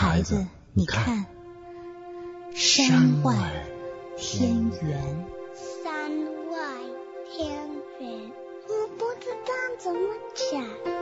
孩子，你看，山外天圆。 山外天圆，我不知道怎么讲。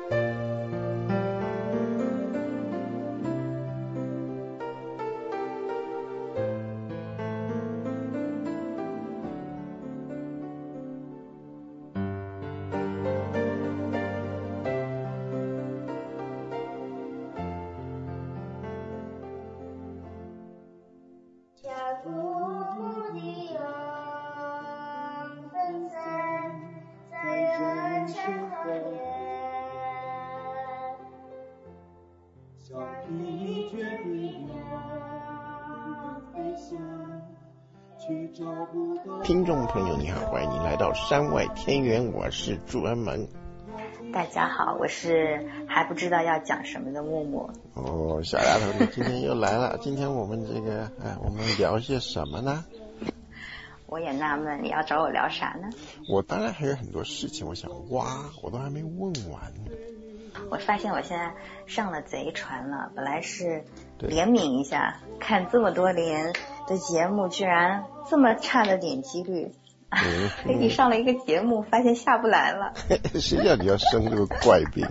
听众朋友你好，欢迎你来到山外天圆，我是朱恩萌。 大家好，我是还不知道要讲什么的木木。 哦，小丫头你今天又来了。今天我们我们聊些什么呢？ 我也纳闷你要找我聊啥呢？ 我当然还有很多事情我想挖，我都还没问完。 我发现我现在上了贼船了，本来是怜悯一下，看这么多年的节目居然这么差的点击率，给你上了一个节目发现下不来了。 谁叫你要生这个怪病？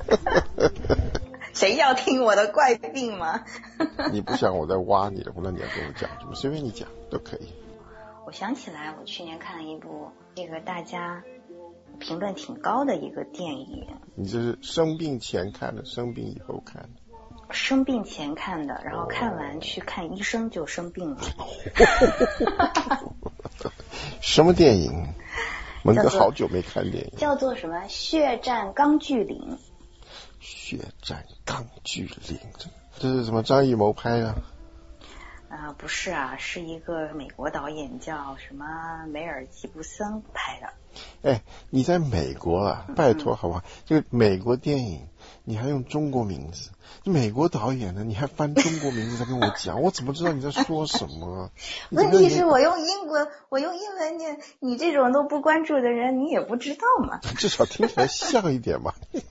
谁要听我的怪病吗？ 你不想我在挖你了，那你要跟我讲什么？随便你讲都可以。 我想起来我去年看了一部这个大家评论挺高的一个电影。 你这是生病前看的，生病以后看的？ 生病前看的，然后看完去看医生就生病了。 什么电影？我们好久没看电影。 叫做什么？血战钢锯岭。 血战钢锯岭，这是什么？张艺谋拍的？ 不是啊，是一个美国导演叫什么梅尔吉布森拍的。 哎，你在美国啊，拜托好不好？这个美国电影你还用中国名字，美国导演呢你还翻中国名字在跟我讲，我怎么知道你在说什么？ 问题是我用英文念，你这种都不关注的人你也不知道嘛。 至少听起来像一点嘛。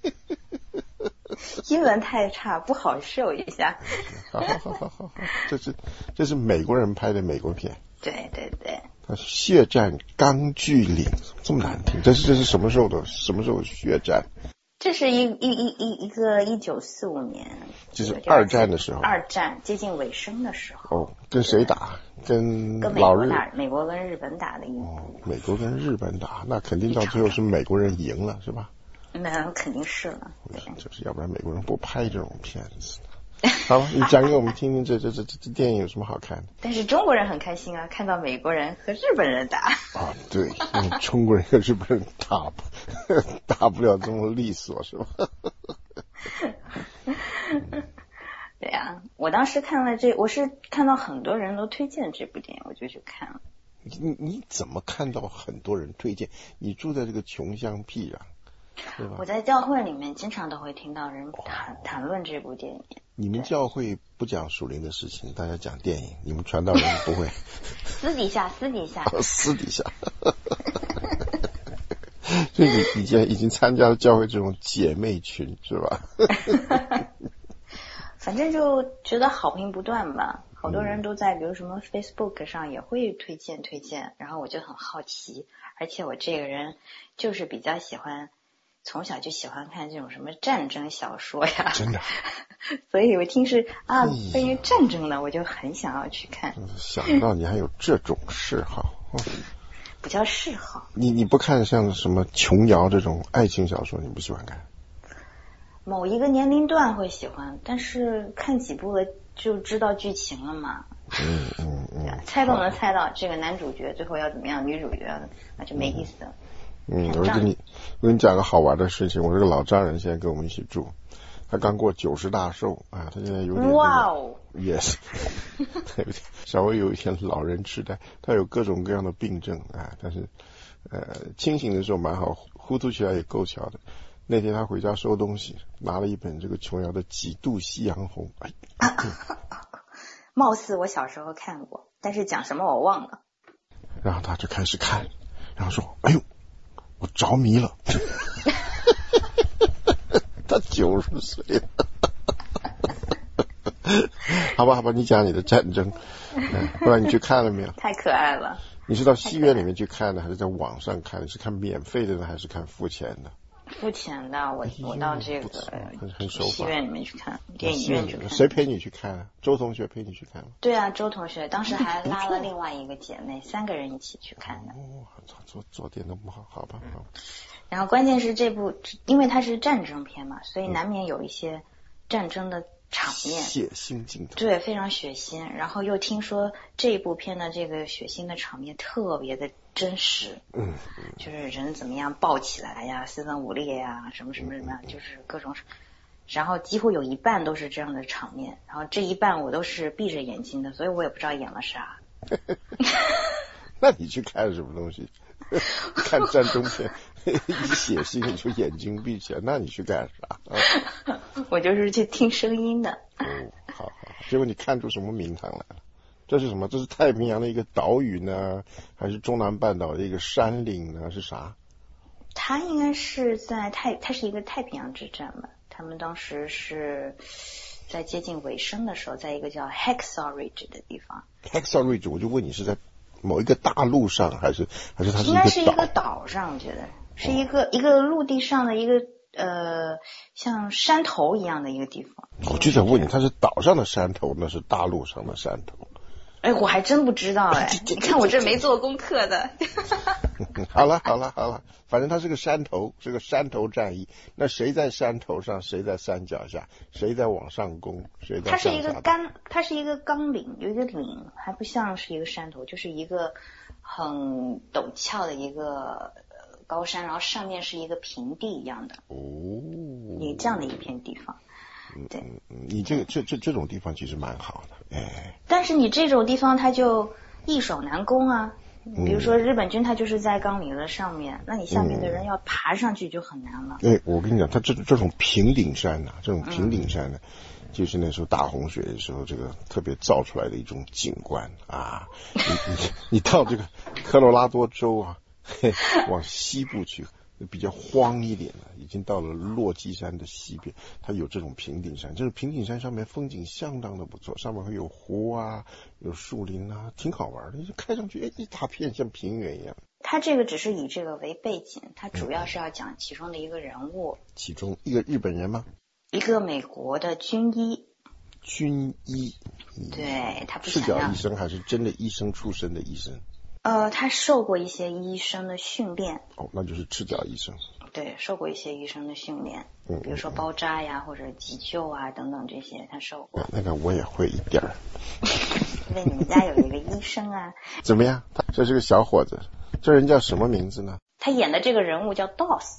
英文太差，不好受一下。 好，这是美国人拍的美国片。 对。 它血战钢锯岭，这么难听。这是什么时候的血战？ 这是一个1945年， 就是二战的时候。 二战接近尾声的时候。 跟谁打？跟老日？美国跟日本打的一部。 美国跟日本打，那肯定到最后是美国人赢了，是吧？ 那肯定是了。 就是要不然美国人不拍这种片子。好了，你讲给我们听听，这电影有什么好看的？ 但是中国人很开心啊，看到美国人和日本人打。 对，因为中国人和日本人打不了这么利索，是吧？ 对啊，我当时看了我是看到很多人都推荐这部电影，我就去看了。 你怎么看到很多人推荐？你住在这个穷乡僻壤，对吧？ 我在教会里面经常都会听到人谈论这部电影。 你们教会不讲属灵的事情，大家讲电影，你们传道人不会。 私底下。 私底下。所以你现在已经参加了教会这种姐妹群，是吧？ 反正就觉得好评不断吧，好多人都在比如什么 Facebook 上也会推荐，然后我就很好奇，而且我这个人就是比较从小就喜欢看这种什么战争小说呀。 真的。 所以我听是关于战争的，我就很想要去看。 想不到你还有这种嗜好。 不叫嗜好。 你不看像什么琼瑶这种爱情小说，你不喜欢看？ 某一个年龄段会喜欢，但是看几部了就知道剧情了嘛。猜都能猜到这个男主角最后要怎么样，女主角那就没意思了。 我跟你讲个好玩的事情，我这个老丈人现在跟我们一起住，他刚过90大寿啊，他现在有点yes， 对不对？稍微有一点老人痴呆，他有各种各样的病症啊，但是清醒的时候蛮好，糊涂起来也够巧的。那天他回家收东西，拿了一本这个琼瑶的《几度夕阳红》。 貌似我小时候看过，但是讲什么我忘了。 然后他就开始看，然后说：“哎呦，我着迷了。”他90岁了。 好吧，你讲你的战争，不然你去看了没有？ 太可爱了。 你是到戏院里面去看的，还是在网上看的？是看免费的呢，还是看付钱的？ 付钱的，我到这个很守法戏院里面去看，电影院去看。 谁陪你去看啊？周同学陪你去看吗？ 对啊，周同学当时还拉了另外一个姐妹，3个人一起去看的。 做点都不好，好吧。 然后关键是这部，因为它是战争片嘛，所以难免有一些战争的场面， 血腥镜头， 对，非常血腥。然后又听说这部片的这个血腥的场面特别的真实，就是人怎么样抱起来呀，四分五裂呀，什么什么什么，就是各种，然后几乎有一半都是这样的场面，然后这一半我都是闭着眼睛的，所以我也不知道演了啥。 那你去看什么东西？看战争片，一血腥你就眼睛闭起来，那你去干啥？ 我就是去听声音的。 好，结果你看出什么名堂来了？这是什么？这是太平洋的一个岛屿呢，还是中南半岛的一个山岭呢？是啥？ 它应该是它是一个太平洋之战嘛。他们当时是在接近尾声的时候，在一个叫 Hacksaw Ridge 的地方。 Hacksaw Ridge， 我就问你是在某一个大陆上，还是它是一个岛？ 应该是一个岛上，我觉得是一个陆地上的一个像山头一样的一个地方。 我就想问你，它是岛上的山头，那是大陆上的山头？ 哎，我还真不知道哎，你看我这没做功课的。 好了，反正它是个山头，是个山头战役。那谁在山头上，谁在山脚下，谁在往上攻，谁在向下打？ 它是一个冈岭，有一个岭，还不像是一个山头，就是一个很陡峭的一个高山，然后上面是一个平地一样的。你这样的一片地方。对， 你这种地方其实蛮好的，哎。 但是你这种地方它就易守难攻啊。比如说日本军它就是在冈岭的上面，那你下面的人要爬上去就很难了。 我跟你讲，它这种平顶山呐，就是那时候大洪水的时候，这个特别造出来的一种景观啊。你到这个科罗拉多州啊，往西部去。比较荒一点的，已经到了落基山的西边，它有这种平顶山，就是平顶山上面风景相当的不错，上面会有湖啊，有树林啊，挺好玩的。就开上去，一大片像平原一样。 它这个只是以这个为背景，它主要是要讲其中的一个人物。 其中一个日本人吗？ 一个美国的军医。对，他不想要。 赤脚医生还是真的医生出身的医生？ 他受过一些医生的训练。 那就是赤脚医生。 对，受过一些医生的训练，比如说包扎呀，或者急救啊等等这些，他受过。 那个我也会一点儿。 因为你们家有一个医生啊。 怎么样？这是个小伙子，这人叫什么名字呢？ 他演的这个人物叫 Doss。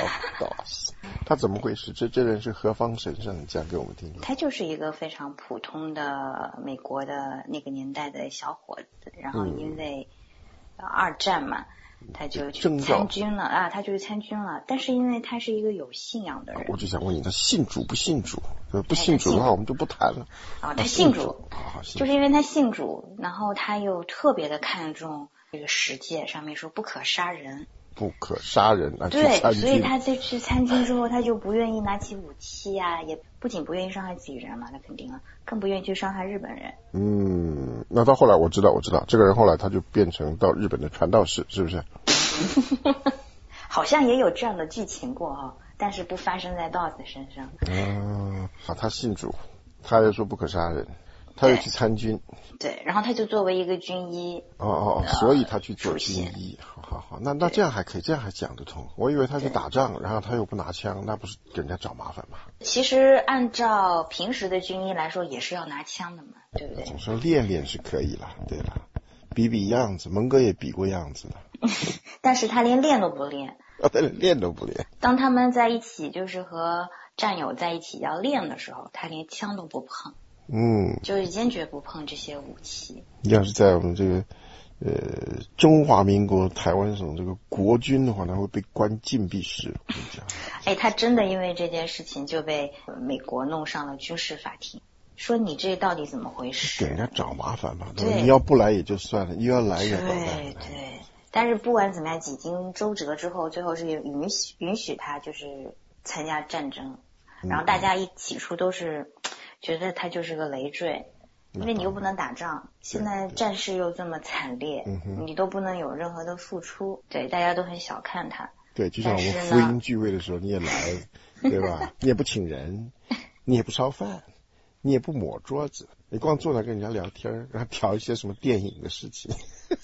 Doss。他怎么回事？这人是何方神圣？讲给我们听听。 他就是一个非常普通的美国的那个年代的小伙子，然后因为二战嘛，他就去参军了啊，但是因为他是一个有信仰的人， 我就想问你，他信主不信主？不信主的话，我们就不谈了。 他信主，就是因为他信主，然后他又特别的看重这个十诫，上面说不可杀人。 不可杀人啊！ 对，所以他去参军之后，他就不愿意拿起武器啊，也不仅不愿意伤害自己人嘛，那肯定了，更不愿意去伤害日本人。 那到后来我知道，这个人后来他就变成到日本的传道士，是不是？ 好像也有这样的剧情过但是不发生在 Doss 身上。 好，他信主，他又说不可杀人。他又去参军， 对，然后他就作为一个军医， 所以他去做军医，好，那这样还可以，这样还讲得通。我以为他去打仗，然后他又不拿枪，那不是给人家找麻烦吗？ 其实按照平时的军医来说，也是要拿枪的嘛，对不对？ 总说练练是可以了，对了，比样子，蒙哥也比过样子的， 但是他连练都不练， 他练都不练。 当他们在一起，就是和战友在一起要练的时候，他连枪都不碰。就是坚决不碰这些武器。 要是在我们这个中华民国台湾省这个国军的话，那会被关禁闭室。我跟你讲， 他真的因为这件事情就被美国弄上了军事法庭，说你这到底怎么回事？ 给人家找麻烦嘛，对吧？你要不来也就算了，你要来也完蛋。 对。但是不管怎么样，几经周折之后，最后是允许他就是参加战争，然后大家起初都是觉得它就是个累赘，因为你又不能打仗，现在战事又这么惨烈，你都不能有任何的付出，对，大家都很小看它。 对，就像我们福音聚会的时候，你也来，对吧？你也不请人，你也不烧饭，你也不抹桌子，你光坐那跟人家聊天，然后聊一些什么电影的事情。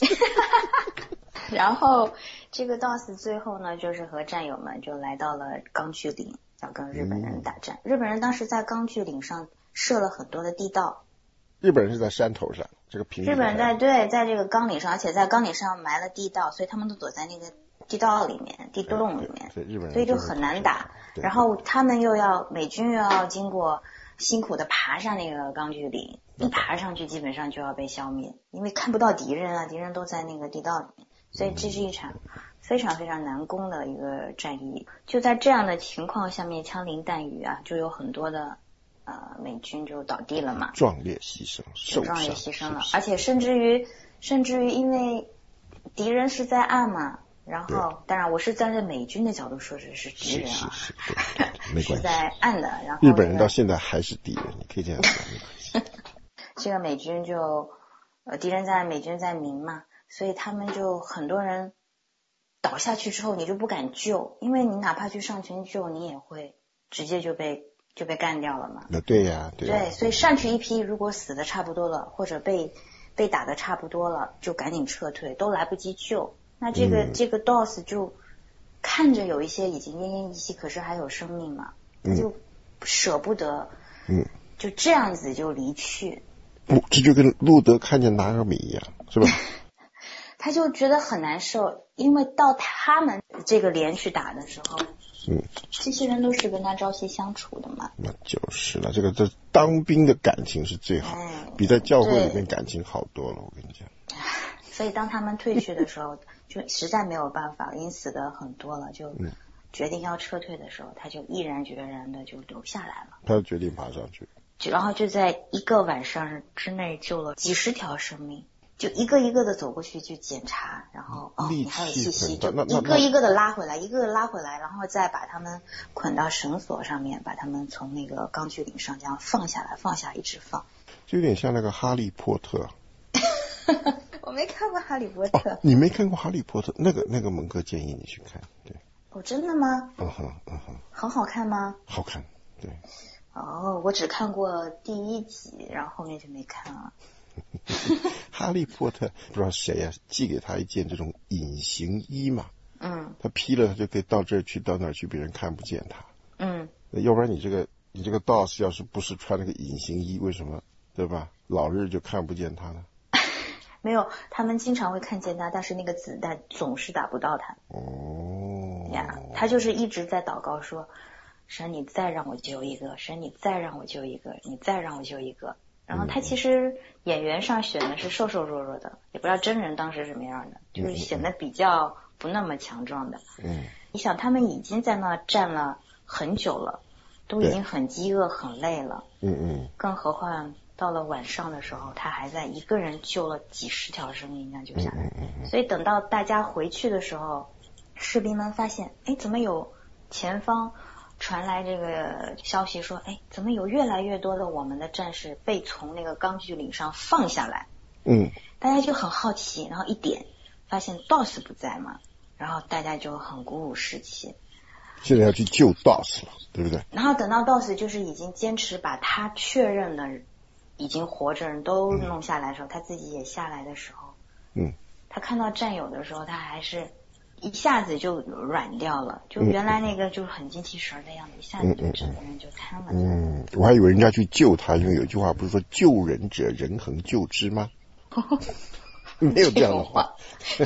然后这个 DOS 最后呢，就是和战友们就来到了钢锯岭，要跟日本人打战。日本人当时在钢锯岭上设了很多的地道。 日本人是在山头上，这个平。 日本人在这个钢岭上，而且在钢岭上埋了地道，所以他们都躲在那个地道里面、地洞里面， 对日本人， 所以就很难打。然后他们美军又要经过辛苦的爬上那个钢锯岭，一爬上去基本上就要被消灭，因为看不到敌人啊，敌人都在那个地道里面。所以这是一场非常非常难攻的一个战役。就在这样的情况下面，枪林弹雨啊，就有很多的美军就倒地了嘛， 壮烈牺牲， 壮烈牺牲了，而且甚至于因为敌人是在岸嘛，然后当然我是站在美军的角度说这是敌人啊， 是没关系， 是在岸的，然后日本人到现在还是敌人，你可以这样讲，没关系。 这个美军就敌人在，美军在明嘛。所以他们就很多人倒下去之后，你就不敢救，因为你哪怕去上前救，你也会直接就被干掉了嘛。 对呀，对， 所以上去一批，如果死的差不多了，或者被打的差不多了，就赶紧撤退，都来不及救。那这个 DOS 就看着有一些已经奄奄一息，可是还有生命嘛，他就舍不得，就这样子就离去。 这就跟路德看见拿尔米一样，是吧？ 他就觉得很难受，因为到他们这个连去打的时候，这些人都是跟他朝夕相处的嘛。 那就是了，这当兵的感情是最好，比在教会里面感情好多了，我跟你讲。 所以当他们退去的时候，就实在没有办法，已经死的很多了，就决定要撤退的时候，他就毅然决然的就留下来了。 他决定爬上去， 然后就在一个晚上之内救了几十条生命。就一个一个的走过去去检查，然后你还有气息，就一个一个的拉回来，一个个拉回来，然后再把他们捆到绳索上面，把他们从那个钢锯岭上这样放下来，一直放， 就有点像那个哈利波特。 我没看过哈利波特。 你没看过哈利波特？那个蒙哥建议你去看，对。 真的吗？很好看吗？ 好看，对。 我只看过第1集，然后后面就没看了。 哈利波特不知道谁呀，寄给他一件这种隐形衣嘛，他披了他就可以到这儿去到那儿去，别人看不见他。要不然你这个 DOS 要是不是穿那个隐形衣，为什么对吧？老日就看不见他呢？ 没有，他们经常会看见他，但是那个子弹总是打不到他。他就是一直在祷告说，神你再让我救一个，神你再让我救一个，你再让我救一个。然后他其实演员上选的是瘦瘦弱弱的，也不知道真人当时什么样的，就是显得比较不那么强壮的。你想他们已经在那站了很久了，都已经很饥饿很累了。更何况到了晚上的时候，他还在一个人救了几十条生命，这样救下来。所以等到大家回去的时候，士兵们发现，怎么有前方传来这个消息说，怎么有越来越多的我们的战士被从那个钢锯岭上放下来？大家就很好奇，然后一点发现 DOS 不在嘛，然后大家就很鼓舞士气。 现在要去救 DOS 了，对不对？ 然后等到 DOS 就是已经坚持把他确认的已经活着人都弄下来的时候，他自己也下来的时候，他看到战友的时候，他还是一下子就软掉了，就原来那个就很精气神的样子，一下子就整个人就瘫了。 我还以为人家去救他，因为有句话不是说救人者人恒救之吗？没有这样的话。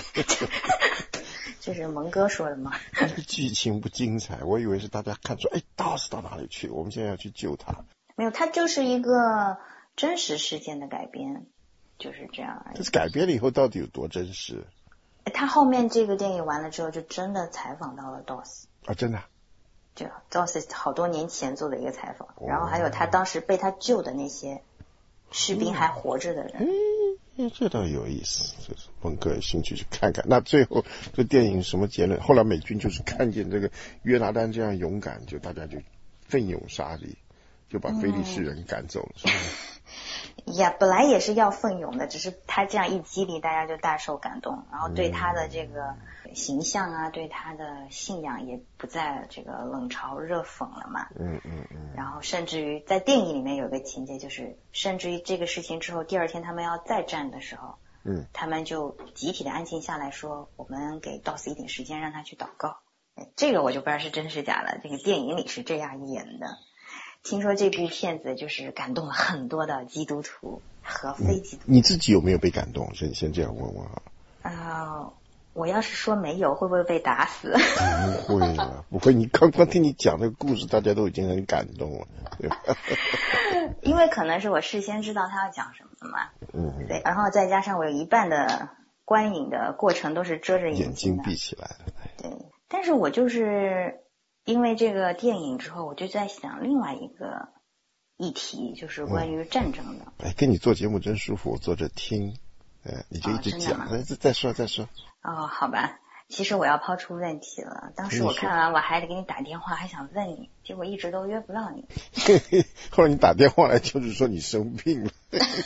这是蒙哥说的吗？ 剧情不精彩，我以为是大家看出DOS 到哪里去，我们现在要去救他。 没有，它就是一个真实事件的改编，就是这样而已。 但是改编了以后到底有多真实？ 他后面这个电影完了之后，就真的采访到了 DOS 啊，真的？ 就 DOS 好多年前做的一个采访，然后还有他当时被他救的那些士兵还活着的人。 这倒有意思，就是蒙哥有兴趣去看看。那最后这电影什么结论？后来美军就是看见这个约拿丹这样勇敢，就大家就奋勇杀敌， 就把非利士人赶走了，是吧？ 呀，本来也是要奋勇的，只是他这样一激励，大家就大受感动，然后对他的这个形象啊，对他的信仰也不再这个冷嘲热讽了嘛。然后甚至于在电影里面有个情节，就是甚至于这个事情之后，第二天他们要再战的时候，他们就集体的安静下来说，我们给道斯一点时间，让他去祷告。这个我就不知道是真是假了，这个电影里是这样演的。听说这部片子就是感动了很多的基督徒和非基督徒。 你自己有没有被感动？先这样问问啊。我要是说没有，会不会被打死？ 不会啊，不会。你刚刚听你讲这个故事，大家都已经很感动了。对吧因为可能是我事先知道他要讲什么嘛。对，然后再加上我有一半的观影的过程都是遮着眼睛闭起来了。 对，但是我就是因为这个电影之后，我就在想另外一个议题，就是关于战争的。 跟你做节目真舒服，我坐着听，你就一直讲，再说。 好吧。其实我要抛出问题了，当时我看完我还得给你打电话，还想问你，结果一直都约不到你。 后来你打电话来就是说你生病了。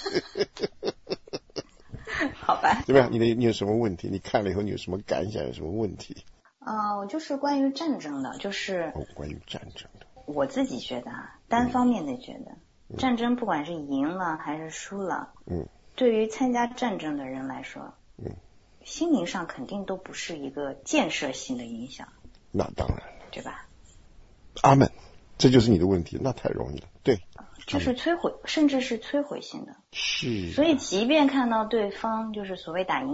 好吧。 怎么样？你有什么问题？你看了以后你有什么感想？有什么问题？ 就是关于战争的，就是关于战争的， 我自己觉得单方面的觉得，战争不管是赢了还是输了，对于参加战争的人来说，心灵上肯定都不是一个建设性的影响。 那当然了， 对吧？ 阿们，这就是你的问题，那太容易了。对， 就是摧毁，甚至是摧毁性的。 是。 所以即便看到对方就是所谓打赢